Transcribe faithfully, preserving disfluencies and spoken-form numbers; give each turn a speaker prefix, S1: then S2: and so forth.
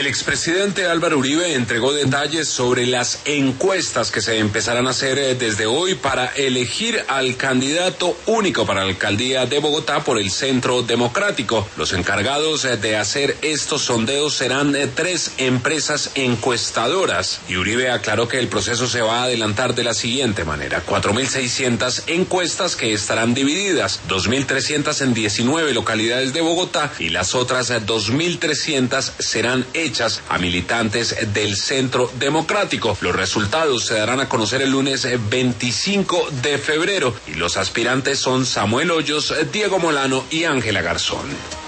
S1: El expresidente Álvaro Uribe entregó detalles sobre las encuestas que se empezarán a hacer desde hoy para elegir al candidato único para la alcaldía de Bogotá por el Centro Democrático. Los encargados de hacer estos sondeos serán tres empresas encuestadoras y Uribe aclaró que el proceso se va a adelantar de la siguiente manera: cuatro mil seiscientas encuestas que estarán divididas, dos mil trescientas en diecinueve localidades de Bogotá y las otras dos mil trescientas serán hechas a militantes del Centro Democrático. Los resultados se darán a conocer el lunes veinticinco de febrero y los aspirantes son Samuel Hoyos, Diego Molano y Ángela Garzón.